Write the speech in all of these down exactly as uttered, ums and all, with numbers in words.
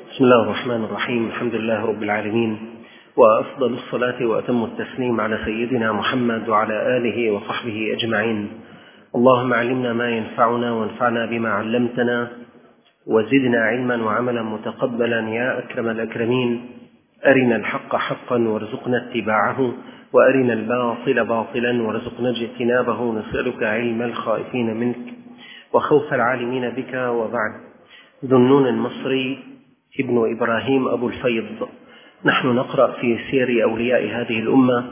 بسم الله الرحمن الرحيم. الحمد لله رب العالمين، وأفضل الصلاة وأتم التسليم على سيدنا محمد وعلى آله وصحبه أجمعين. اللهم علمنا ما ينفعنا وانفعنا بما علمتنا وزدنا علما وعملا متقبلا يا أكرم الأكرمين. أرنا الحق حقا وارزقنا اتباعه، وأرنا الباطل باطلا وارزقنا اجتنابه. نسألك علم الخائفين منك وخوف العالمين بك. وبعد. ذنون المصري ابن إبراهيم أبو الفيض. نحن نقرأ في سير أولياء هذه الأمة،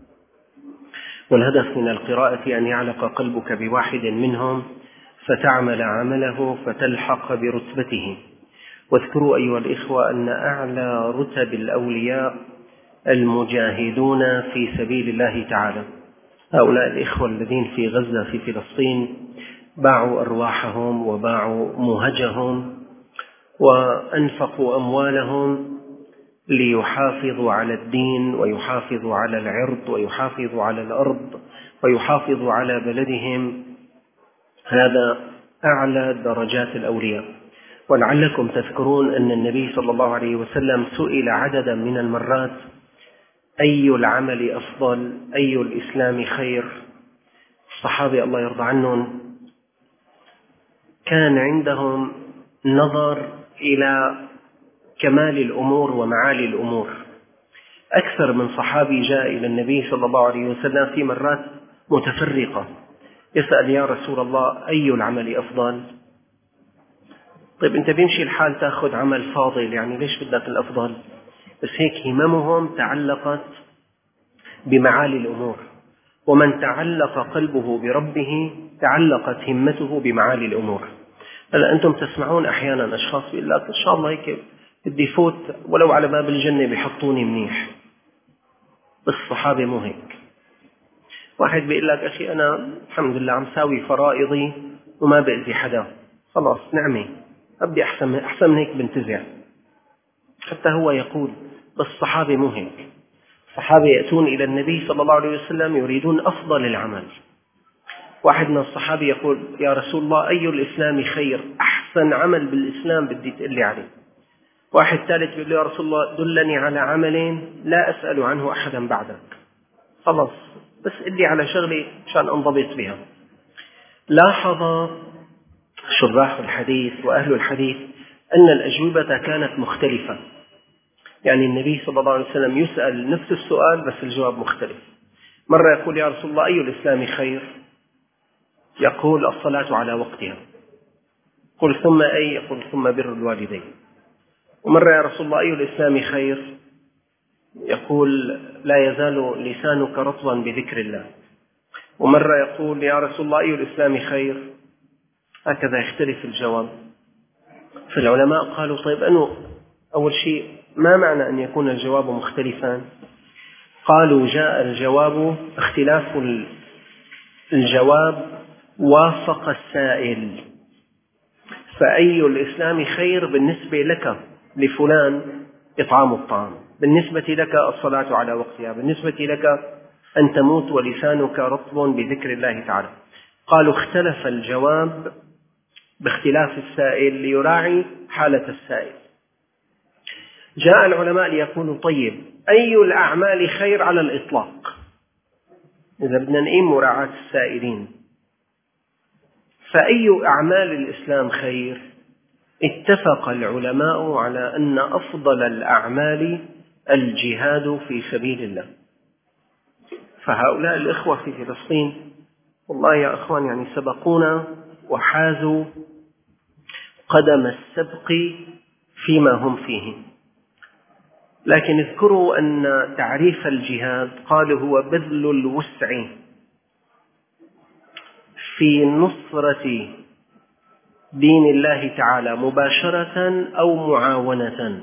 والهدف من القراءة أن يعلق قلبك بواحد منهم فتعمل عمله فتلحق برتبته. واذكروا أيها الإخوة أن أعلى رتب الأولياء المجاهدون في سبيل الله تعالى. هؤلاء الإخوة الذين في غزة في فلسطين باعوا أرواحهم وباعوا مهجهم وأنفقوا أموالهم ليحافظوا على الدين ويحافظوا على العرض ويحافظوا على الأرض ويحافظوا على بلدهم. هذا أعلى درجات الأولياء. ولعلكم تذكرون أن النبي صلى الله عليه وسلم سئل عددا من المرات: أي العمل أفضل؟ أي الإسلام خير؟ الصحابة الله يرضى عنهم كان عندهم نظر إلى كمال الأمور ومعالي الأمور. أكثر من صحابي جاء إلى النبي صلى الله عليه وسلم في مرات متفرقة يسأل: يا رسول الله، أي العمل أفضل؟ طيب أنت بيمشي الحال تأخذ عمل فاضل، يعني ليش بدك الأفضل؟ بس هيك هممهم تعلقت بمعالي الأمور، ومن تعلق قلبه بربه تعلقت همته بمعالي الأمور. هلا أنتم تسمعون أحيانا أشخاص يقول لك: إن شاء الله هيك بدي فوت ولو على باب الجنة بيحطوني منيح. بس الصحابة مو هيك. واحد بيقول لك: أخي أنا الحمد لله عم ساوي فرائضي وما بأذي حدا، خلاص نعمة، أبدي أحسن أحسن من هيك بنتزع. حتى هو يقول. بس الصحابة مو هيك. الصحابة يأتون إلى النبي صلى الله عليه وسلم يريدون أفضل العمل. واحد من الصحابة يقول: يا رسول الله، أي الإسلام خير؟ أحسن عمل بالإسلام بدي تقول لي عليه. واحد ثالث يقول: يا رسول الله، دلني على عمل لا أسأل عنه أحدا بعدك، خلاص بس قل لي على شغلة عشان أنضبط بها. لاحظ شراح الحديث وأهل الحديث أن الأجوبة كانت مختلفة. يعني النبي صلى الله عليه وسلم يسأل نفس السؤال بس الجواب مختلف. مرة يقول: يا رسول الله، أي الإسلام خير؟ يقول: الصلاة على وقتها. قل ثم أي؟ يقول: ثم بر الوالدين. ومرة: يا رسول الله، أي الإسلام خير؟ يقول: لا يزال لسانك رطبا بذكر الله. ومرة يقول: يا رسول الله، أي الإسلام خير؟ هكذا يختلف الجواب. فالعلماء قالوا: طيب أنه أول شيء ما معنى أن يكون الجواب مختلفا؟ قالوا: جاء الجواب اختلاف الجواب وافق السائل. فأي الإسلام خير بالنسبة لك لفلان إطعام الطعام، بالنسبة لك الصلاة على وقتها، بالنسبة لك أن تموت ولسانك رطب بذكر الله تعالى. قالوا: اختلف الجواب باختلاف السائل ليراعي حالة السائل. جاء العلماء ليقولوا: طيب أي الأعمال خير على الإطلاق؟ إذا بدنا نقيم مراعاة السائلين، فأي أعمال الإسلام خير؟ اتفق العلماء على أن أفضل الأعمال الجهاد في سبيل الله. فهؤلاء الإخوة في فلسطين والله يا أخوان يعني سبقونا وحازوا قدم السبق فيما هم فيه. لكن اذكروا أن تعريف الجهاد قالوا هو بذل الوسع في نصرة دين الله تعالى مباشرة أو معاونة.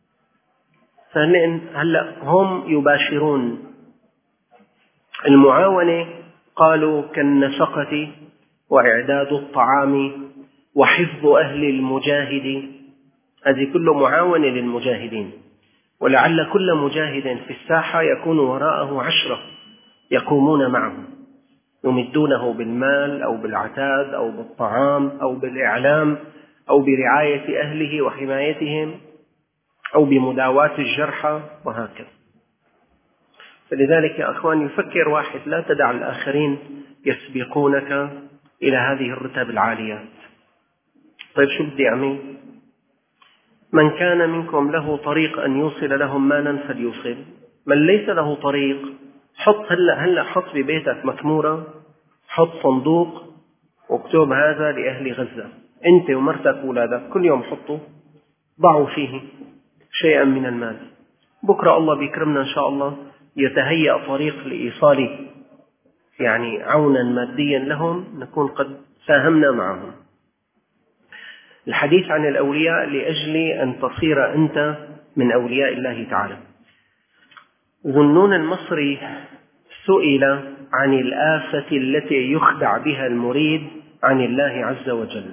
هلأ هم يباشرون المعاونة، قالوا كالنفقة وإعداد الطعام وحفظ أهل المجاهد، هذه كل معاونة للمجاهدين. ولعل كل مجاهد في الساحة يكون وراءه عشرة يقومون معه يمدونه بالمال أو بالعتاد أو بالطعام أو بالإعلام أو برعاية أهله وحمايتهم. أو بمداواة الجرحى وهكذا. فلذلك يا أخوان يفكر واحد، لا تدع الآخرين يسبقونك إلى هذه الرتب العاليات. طيب شو بدي أعمل؟ من كان منكم له طريق أن يوصل لهم مالا فليوصل، من ليس له طريق حط هلا هلا حط ببيتك مكمورة، حط صندوق واكتب هذا لأهل غزة، أنت ومرتك وولادك كل يوم حطوا ضعوا فيه شيئا من المال، بكرة الله بيكرمنا إن شاء الله يتهيأ طريق لإيصال يعني عونا ماديا لهم، نكون قد ساهمنا معهم. الحديث عن الأولياء لأجل أن تصير أنت من أولياء الله تعالى. ذنون المصري سئل عن الآفة التي يخدع بها المريد عن الله عز وجل.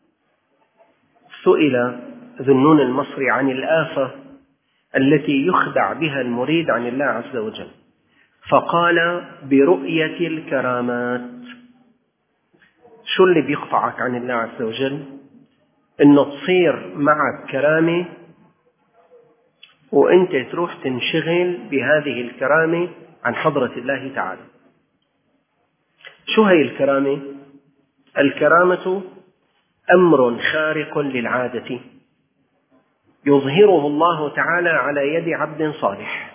سئل ذنون المصري عن الآفة التي يخدع بها المريد عن الله عز وجل، فقال برؤية الكرامات. شو اللي بيقطعك عن الله عز وجل؟ إنه تصير معك كرامة وأنت تروح تنشغل بهذه الكرامة عن حضرة الله تعالى. شو هي الكرامة؟ الكرامة أمر خارق للعادة يظهره الله تعالى على يد عبد صالح.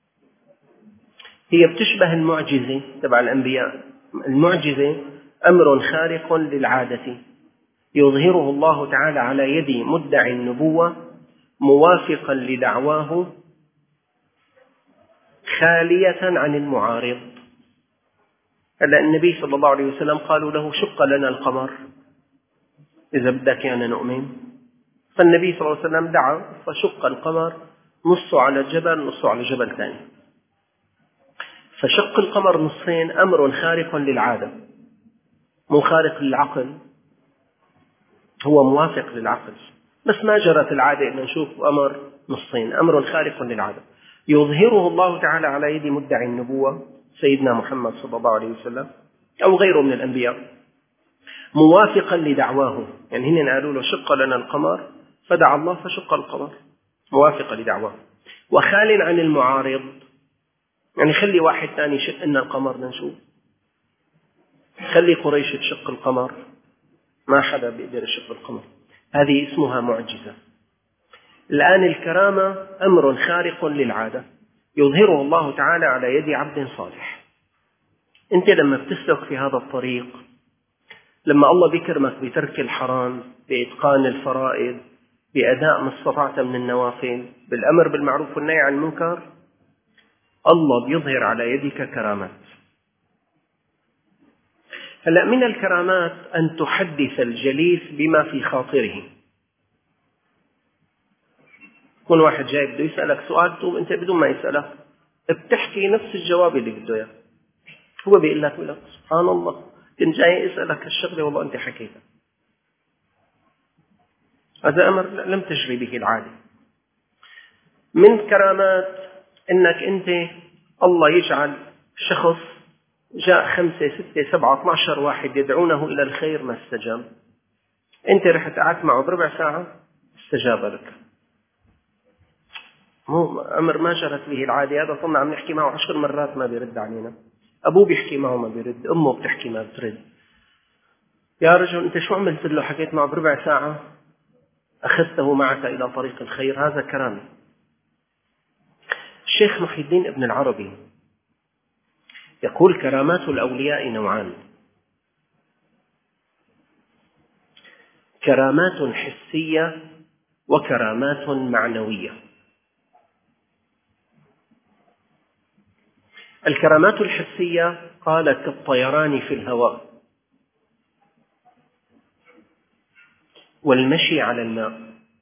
هي بتشبه المعجزة تبع الأنبياء. المعجزة أمر خارق للعادة يظهره الله تعالى على يد مدعي النبوة موافقا لدعواه خالية عن المعارض. هلا النبي صلى الله عليه وسلم قالوا له شق لنا القمر إذا بدك يعني نؤمن، فالنبي صلى الله عليه وسلم دعا فشق القمر، نصه على جبل نصه على جبل ثاني. فشق القمر نصين أمر خارق للعادة، مو خارق للعقل، هو موافق للعقل، بس ما جرت العادة أن نشوف أمر نصين، أمر خارق للعادة يظهره الله تعالى على يد مدعي النبوة سيدنا محمد صلى الله عليه وسلم أو غيره من الأنبياء موافقا لدعواه. يعني هن قالوا له شق لنا القمر فدعا الله فشق القمر موافقا لدعواه، وخال عن المعارض، يعني خلي واحد ثاني يشق لنا القمر نشوف، خلي قريش تشق القمر، ما حدا بيقدر يشق القمر. هذه اسمها معجزة. الآن الكرامة أمر خارق للعادة يظهره الله تعالى على يد عبد صالح. أنت لما بتسلك في هذا الطريق، لما الله بيكرمك بترك الحرام، بإتقان الفرائض، بأداء ما استطعت من النوافل، بالأمر بالمعروف والنهي عن المنكر، الله بيظهر على يدك كرامات. هلأ من الكرامات أن تحدث الجليس بما في خاطره. يكون واحد جاي بده يسألك سؤال، تقوم أنت بدون ما يسألك بتحكي نفس الجواب اللي بده إياه، هو بيقول لك بيقول لك سبحان الله كنت جاي أسألك الشغلة والله أنت حكيتها. هذا أمر لم تجري به العادة. من كرامات أنك أنت الله يجعل شخص جاء خمسة ستة سبعة اثنا عشر واحد يدعونه إلى الخير ما استجاب، أنت رحت قعدت معه بربع ساعة استجاب لك. مو أمر ما جرت به العادة. هذا صرنا عم نحكي معه عشر مرات ما بيرد علينا، أبوه بيحكي معه ما بيرد، أمه بتحكي ما بترد. يا رجل أنت شو عملت له؟ حكيت معه بربع ساعة أخذته معك إلى طريق الخير، هذا كرامة. الشيخ محي الدين ابن العربي يقول كرامات الأولياء نوعان: كرامات حسية وكرامات معنوية. الكرامات الحسية قال كالطيران في الهواء والمشي على الماء.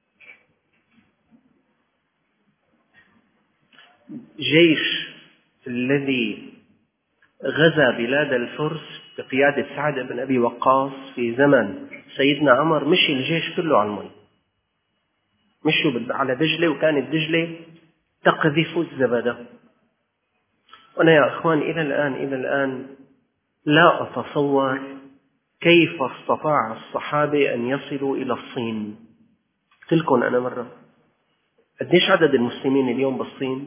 جيش الذي غزا بلاد الفرس بقيادة سعد بن أبي وقاص في زمن سيدنا عمر، مشي الجيش كله على الماء، مشوا على دجلة، وكانت دجلة تقذف الزبدة. وأنا يا أخوان إلى الآن إلى الآن لا أتصور كيف استطاع الصحابة أن يصلوا إلى الصين. قلت لكم أنا مرة قديش عدد المسلمين اليوم بالصين؟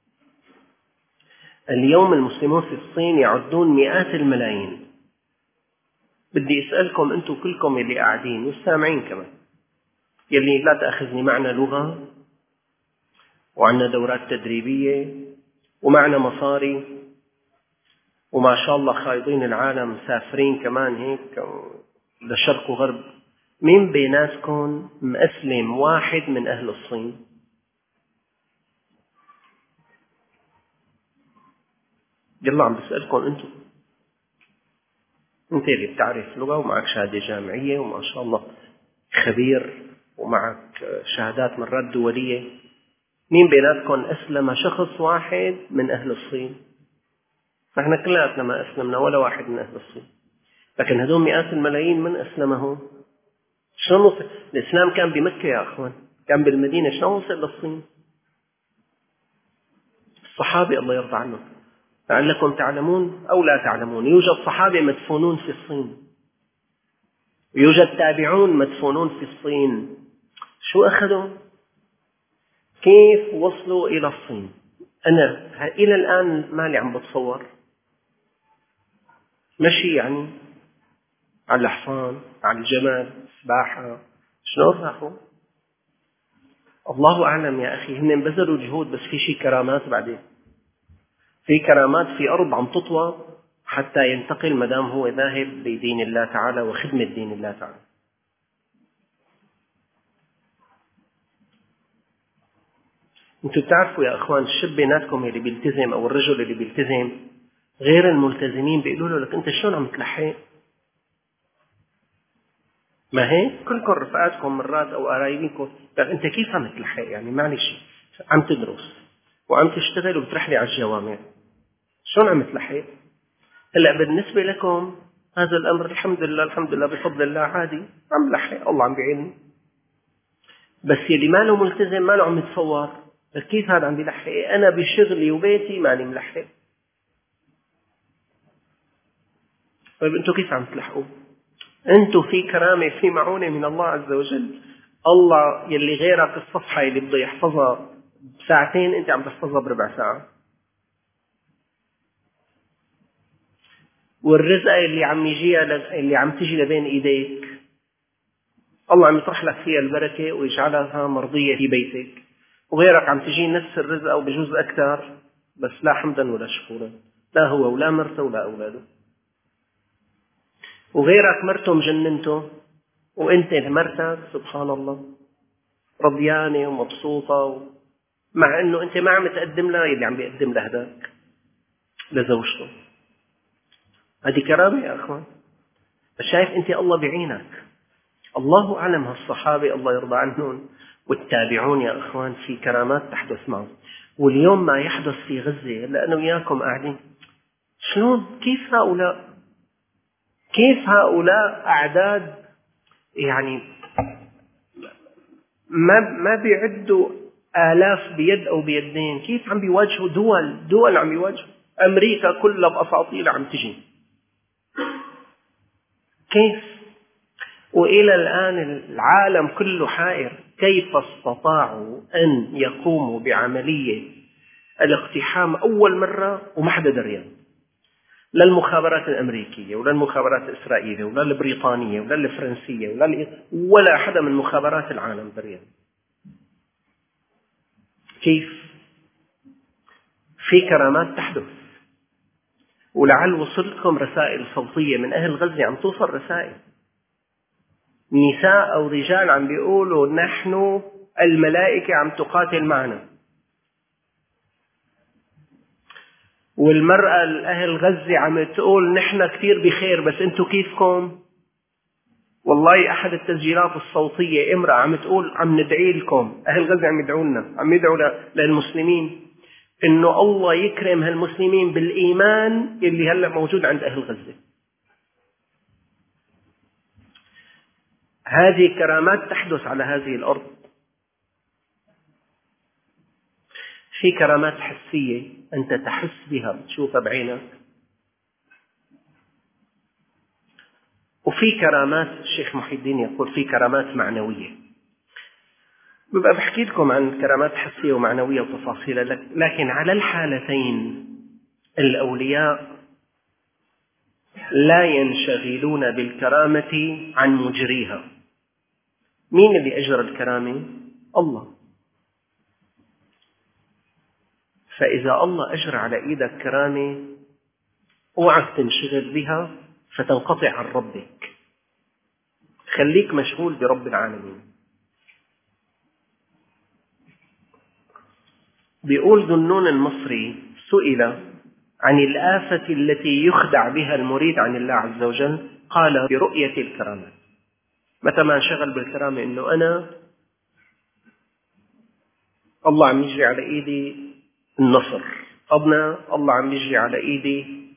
اليوم المسلمون في الصين يعدون مئات الملايين. بدي أسألكم أنتم كلكم يلي قاعدين والسامعين كمان، يلي لا تأخذني، معنا لغة وعنا دورات تدريبية ومعنا مصاري وما شاء الله خايضين العالم، مسافرين كمان هيك لشرق وغرب. مين بيناتكم مأسلم واحد من أهل الصين؟ يلا عم بسألكم أنتم، أنت اللي بتعرف لغة ومعك شهادة جامعية وما شاء الله خبير ومعك شهادات مرات دولية، مين بيناتكم أسلم شخص واحد من أهل الصين؟ نحن كلاتنا ما أسلمنا ولا واحد من أهل الصين، لكن هذول مئات الملايين من أسلمهم؟ شلون وصل؟ الإسلام كان بمكة يا أخوان، كان بالمدينة، شلون وصل للصين؟ الصحابة الله يرضى عنهم، لعلكم تعلمون أو لا تعلمون، يوجد صحابة مدفونون في الصين، يوجد تابعون مدفونون في الصين. شو أخذوا؟ كيف وصلوا إلى الصين؟ أنا إلى الآن مالي عم بتصور. مشي يعني على الحصان، على الجمل، سباحة، شلون راحوا؟ الله أعلم يا أخي. هن بذلوا جهود، بس في شيء كرامات، بعدين في كرامات في أرض عم تطوى حتى ينتقل مدام هو ذاهب لدين الله تعالى وخدمة دين الله تعالى. انتوا بتعرفوا يا أخوان، الشاب بيناتكم اللي بيلتزم أو الرجل اللي بيلتزم غير الملتزمين بيقولوا له لك أنت شلون عم تلحق؟ ما هيك كلكم رفقاتكم مرات أو قرايبينكم، طيب أنت كيف عم تلحق؟ يعني معلش، عم تدرس وعم تشتغل وبترحلي على الجوامع، شلون عم تلحق؟ هلا بالنسبة لكم هذا الأمر الحمد لله الحمد لله بفضل الله عادي، عم لحق، الله عم بيعيني. بس يلي ما له ملتزم ما له عم يتصور كيف هذا عم بيلحق؟ أنا بشغلي وبيتي ماني ملحق. طيب أنتوا كيف عم تلحقوا؟ أنتوا في كرامة، في معونة من الله عز وجل. الله يلي غيرك الصفحة اللي بده يحفظها بساعتين أنت عم تحفظها بربع ساعة، والرزقة اللي عم يجيها اللي عم تجي لبين إيديك الله عم يطرح لك فيها البركة ويجعلها مرضية في بيتك، وغيرك عم تجي نفس الرزق أو بجوز أكثر بس لا حمدا ولا شكورا، لا هو ولا مرته ولا أولاده. وغيرك مرته مجننته وانت مرتك سبحان الله رضيانة ومبسوطة، مع انه انت ما عم تقدم لها اللي عم بيقدم لهداك لزوجته. هذه كرامة يا اخوان. شايف انت الله بعينك. الله اعلم هالصحابة الله يرضى عنهم والتابعون يا اخوان في كرامات تحدث معهم. واليوم ما يحدث في غزة لأنه وياكم قاعدين، شلون كيف هؤلاء كيف هؤلاء أعداد يعني ما ما بيعدوا آلاف بيد أو بيدين، كيف عم بيواجهوا دول دول عم بيواجهوا أمريكا كلها بأساطيل عم تجي، كيف؟ وإلى الآن العالم كله حائر كيف استطاعوا أن يقوموا بعملية الاقتحام أول مرة وما حدا دريان، لا المخابرات الأمريكية ولا المخابرات الإسرائيلية ولا البريطانية ولا الفرنسية ولا ولا حدا من مخابرات العالم دريان. كيف؟ في كرامات تحدث. ولعل وصلكم رسائل صوتية من أهل غزة، عم توصل رسائل نساء أو رجال عم بيقولوا نحن الملائكة عم تقاتل معنا، والمرأة الأهل غزة عم تقول نحن كثير بخير بس أنتوا كيفكم؟ والله أحد التسجيلات الصوتية امرأة عم تقول عم ندعي لكم، أهل غزة عم يدعوا لنا، عم يدعوا للمسلمين إنه الله يكرم هالمسلمين بالإيمان اللي هلأ موجود عند أهل غزة. هذه كرامات تحدث على هذه الأرض. في كرامات حسية أنت تحس بها بتشوفها بعينك، وفي كرامات الشيخ محي الدين يقول في كرامات معنوية. ببقى بحكي لكم عن كرامات حسية ومعنوية وتفاصيلها، لكن على الحالتين الأولياء لا ينشغلون بالكرامة عن مجريها. مين اللي أجرى الكرامة؟ الله. فإذا الله أجرى على إيدك كرامة اوعك تنشغل بها فتنقطع عن ربك، خليك مشغول برب العالمين. بيقول ذنون المصري سئل عن الآفة التي يخدع بها المريد عن الله عز وجل، قال برؤية الكرامة. متى ما انشغل بالكرامة إنه أنا الله عم يجري على إيدي النصر، أنا الله عم يجري على إيدي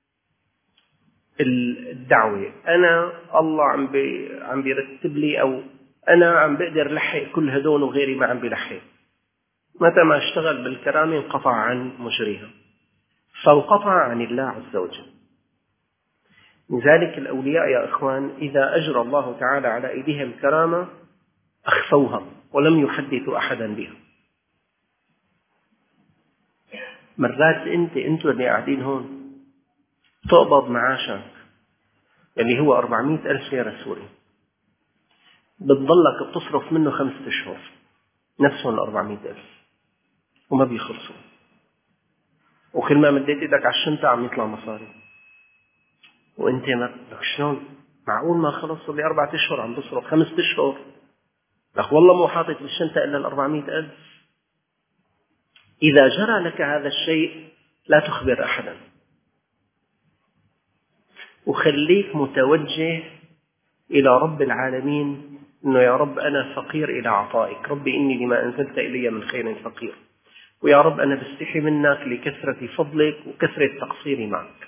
الدعوة، أنا الله عم بي عم بيرتب لي، أو أنا عم بقدر لحق كل هدول وغيري ما عم بيلحق. متى ما اشتغل بالكرامة انقطع عن مجريها، فانقطع عن الله عز وجل. لذلك الأولياء يا إخوان إذا أجرى الله تعالى على أيديهم كرامة أخفوها ولم يحدثوا أحدا بها. مرات أنت أنتوا اللي قاعدين هون تقبض معاشك اللي هو أربعمائة ألف ليرة سوري، بتضلك بتصرف منه خمسة أشهر نفسهم الأربعمائة ألف وما بيخلصوا، وكل ما مديت إيدك على الشنطة عم يطلع مصاري، وأنت ما لك شلون معقول ما خلصوا لي أربعة أشهر عم بصرف خمسة أشهر، لك والله مو حاطط بالشنطة إلا الأربعمائة ألف. إذا جرى لك هذا الشيء لا تخبر أحدا، وخليك متوجه إلى رب العالمين إنه يا رب أنا فقير إلى عطائك، ربي إني لما أنزلت إلي من خير فقير، ويا رب أنا بستحي منك لكثرة فضلك وكثرة تقصيري معك.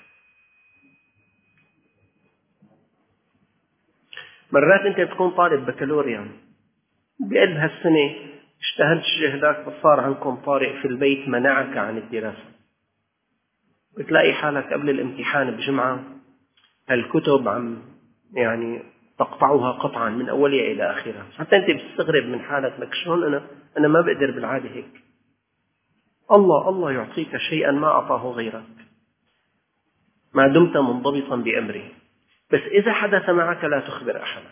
مرات أنت تكون طالب بكالوريا بقلب هالسنة اشتهلت جهدك، فصار عندكم طارئ في البيت منعك عن الدراسة، بتلاقي حالك قبل الامتحان بجمعة هالكتب عم يعني تقطعها قطعا من أولها إلى آخرها، حتى أنت بتستغرب من حالك، لك شلون أنا أنا ما بقدر بالعادة هيك. الله الله يعطيك شيئا ما أعطاه غيرك ما دمت منضبطا بأمره، بس إذا حدث معك لا تخبر أحدا.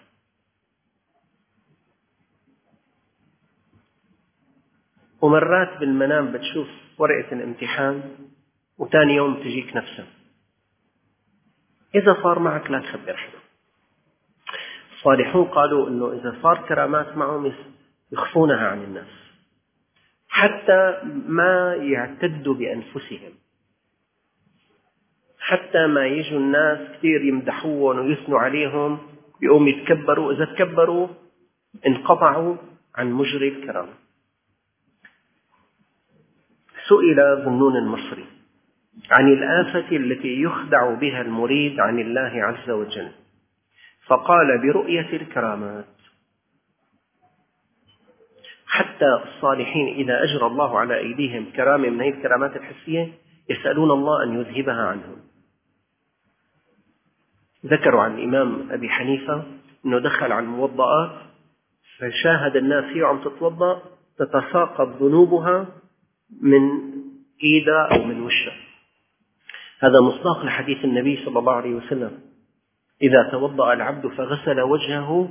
ومرات بالمنام بتشوف ورقة الامتحان وتاني يوم تجيك نفسها، إذا صار معك لا تخبر حدا. الصالحون قالوا إنه إذا صار كرامات معهم يخفونها عن الناس حتى ما يعتدوا بأنفسهم، حتى ما يجوا الناس كثير يمدحوهم ويثنوا عليهم يقوم يتكبروا، إذا تكبروا انقطعوا عن مجري الكرامة. سئل ذنون المصري عن الآفة التي يخدع بها المريد عن الله عز وجل، فقال برؤية الكرامات. حتى الصالحين إذا أجرى الله على أيديهم كرامة من هذه الكرامات الحسية يسألون الله أن يذهبها عنهم. ذكروا عن الإمام أبي حنيفة أنه دخل على الموضأات فشاهد الناس هي عم تتوضأ تتساقط ذنوبها من إيدها أو من وشها. هذا مصداق لحديث النبي صلى الله عليه وسلم: إذا توضأ العبد فغسل وجهه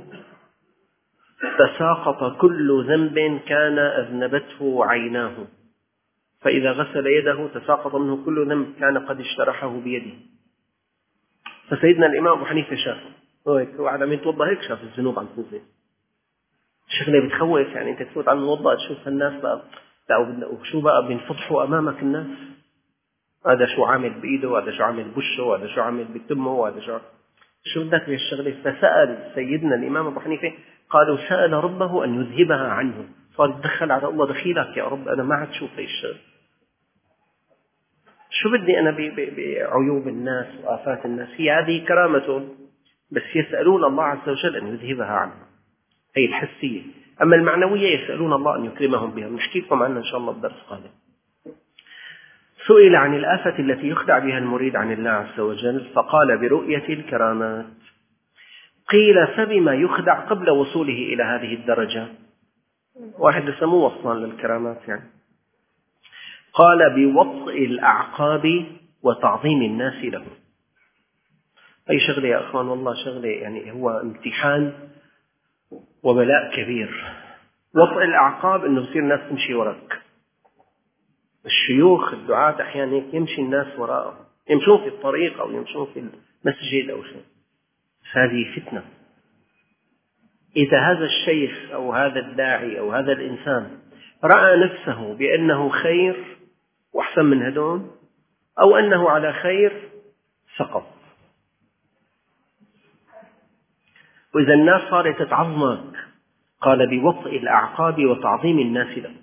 تساقط كل ذنب كان أذنبته عيناه، فإذا غسل يده تساقط منه كل ذنب كان قد اشترحه بيده. فسيدنا الإمام أبو حنيفة شاف هو على من توضأ هيك شاف الذنوب عم تنزل، شغله بتخوف. يعني أنت تفوت على الموضأ تشوف الناس بقى وشو بقى بينفضحوا أمامك الناس، هذا شو عامل بإيده، وهذا شو عامل بوشه، وهذا شو عامل بتمه، وهذا شو شو بدك بالشغله. فسأل سيدنا الإمام أبو حنيفة، قالوا سأل ربه أن يذهبها عنه، صار يتدخل على الله: دخيلك يا رب أنا ما عاد شوف هي الشغل، شو بدي أنا بعيوب الناس وآفات الناس، هي هذه كرامة، بس يسألون الله عز وجل أن يذهبها عنه، هي الحسية. أما المعنوية يسألون الله أن يكرمهم بها، نحكي لكم عنها إن شاء الله بدرس قادم. سئل عن الآفة التي يخدع بها المريد عن الله عز وجل، فقال برؤية الكرامات. قيل فبما يخدع قبل وصوله إلى هذه الدرجة؟ واحد لسه مو وصلان للكرامات يعني. قال بوطء الأعقاب وتعظيم الناس له. أي شغلة يا أخوان، والله شغلة يعني هو امتحان وبلاء كبير. وطء الأعقاب إنه يصير الناس تمشي وراك. الشيوخ الدعاة أحيانا هيك يمشي الناس وراءهم، يمشون في الطريق أو يمشون في المسجد أو شيء. هذه فتنة. إذا هذا الشيخ أو هذا الداعي أو هذا الإنسان رأى نفسه بأنه خير وأحسن من هدول، أو أنه على خير، سقط. وإذا الناس صارت تعظمك، قال بوطء الأعقاب وتعظيم الناس له.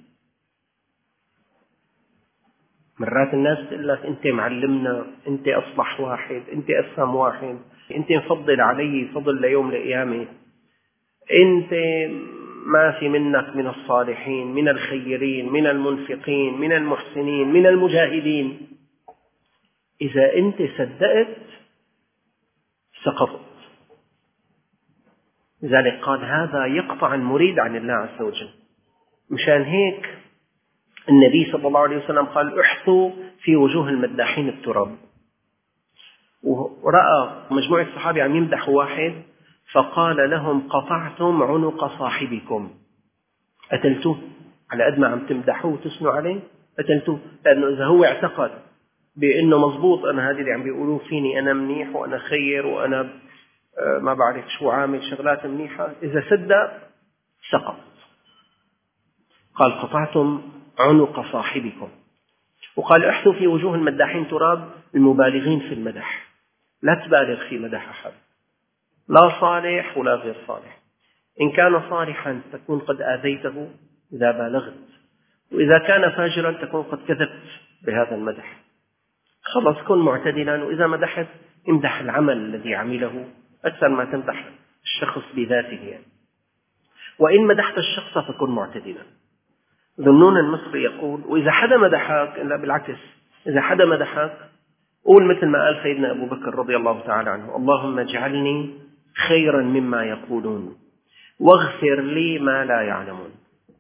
مرات الناس تقول لك أنت معلمنا، أنت أصلح واحد، أنت أفهم واحد، أنت مفضل علي فضل ليوم القيامة، أنت ما في منك من الصالحين، من الخيرين، من المنفقين، من المحسنين، من المجاهدين. إذا أنت صدقت سقطت. لذلك قال هذا يقطع المريد عن الله عز وجل. مشان هيك النبي صلى الله عليه وسلم قال احثوا في وجوه المداحين التراب. ورأى مجموعة الصحابة عم يمدحوا واحد فقال لهم قطعتم عنق صاحبكم، قتلتوه. على قد ما عم تمدحوه وتثنوا عليه قتلتوه. لأنه إذا هو اعتقد بأنه مضبوط، أنا هذه اللي عم بيقولوه فيني أنا منيح وأنا خير وأنا ما بعرف شو عامل شغلات منيحة، إذا صدق سقط. قال قطعتم عنق صاحبكم. وقال احثوا في وجوه المداحين تراب، المبالغين في المدح. لا تبالغ في مدح أحد، لا صالح ولا غير صالح. إن كان صالحا تكون قد آذيته إذا بالغت، وإذا كان فاجرا تكون قد كذبت بهذا المدح. خلص كن معتدلا، وإذا مدحت امدح العمل الذي عمله أكثر ما تمدح الشخص بذاته يعني. وإن مدحت الشخص فكن معتدلا. ذنون المصري يقول وإذا حدا مدحك، لا بالعكس، إذا حدا مدحك قول مثل ما قال سيدنا أبو بكر رضي الله تعالى عنه اللهم اجعلني خيرا مما يقولون واغفر لي ما لا يعلمون.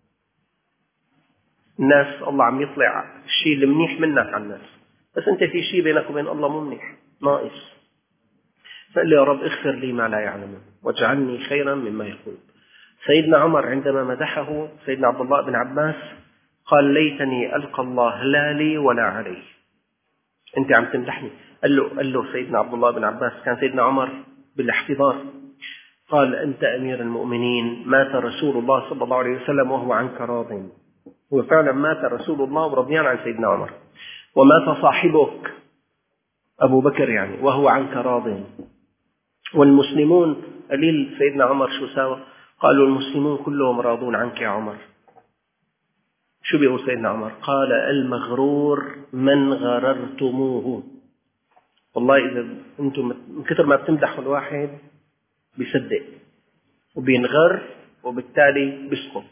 الناس الله عم يطلع الشيء المنيح منك على الناس، بس أنت في شيء بينك وبين الله مو منيح، ناقص. فقال يا رب اغفر لي ما لا يعلمون واجعلني خيرا مما يقول. سيدنا عمر عندما مدحه سيدنا عبد الله بن عباس قال ليتني ألقى الله لا لي ولا علي. أنت عم تمدحني. قال له, قال له سيدنا عبد الله بن عباس كان سيدنا عمر بالاحتضار، قال أنت أمير المؤمنين، مات رسول الله صلى الله عليه وسلم وهو عنك راض. وفعلا مات رسول الله ورضيان عن سيدنا عمر. ومات صاحبك أبو بكر يعني وهو عنك راض. والمسلمون قليل سيدنا عمر شو ساوى؟ قالوا المسلمون كلهم راضون عنك يا عمر. شو بيقول سيدنا عمر؟ قال المغرور من غررتموه. والله إذا أنتم من كثر ما بتمدحوا الواحد بيصدق وبينغر وبالتالي بيسقط.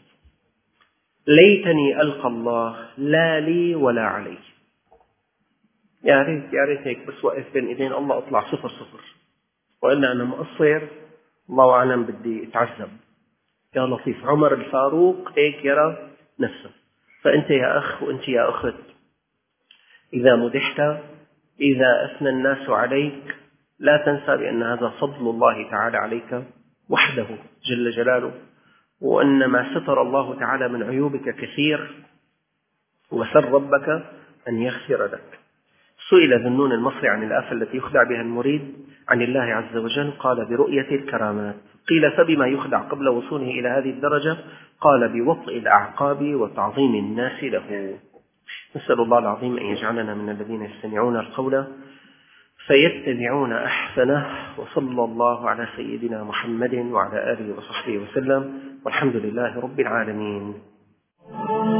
ليتني ألقى الله لا لي ولا علي. يا ريت يا ريت هيك بس وقف بين إيدين الله أطلع صفر صفر، وإلا أنا مقصر الله أعلم بدي أتعذب. يا لطيف. عمر الفاروق هيك يرى نفسه. فأنت يا أخ وأنت يا أخت إذا مدحت، إذا أثنى الناس عليك، لا تنسى بأن هذا فضل الله تعالى عليك وحده جل جلاله، وأن ما ستر الله تعالى من عيوبك كثير، وسر ربك أن يغفر لك. سئل ذنون المصري عن الآفة التي يخدع بها المريد عن الله عز وجل، قال برؤية الكرامات. قيل فبما يخدع قبل وصوله إلى هذه الدرجة؟ قال بوطء الأعقاب وتعظيم الناس له. نسأل الله العظيم أن يجعلنا من الذين يستمعون القول فيتبعون أحسنه. وصلى الله على سيدنا محمد وعلى آله وصحبه وسلم، والحمد لله رب العالمين.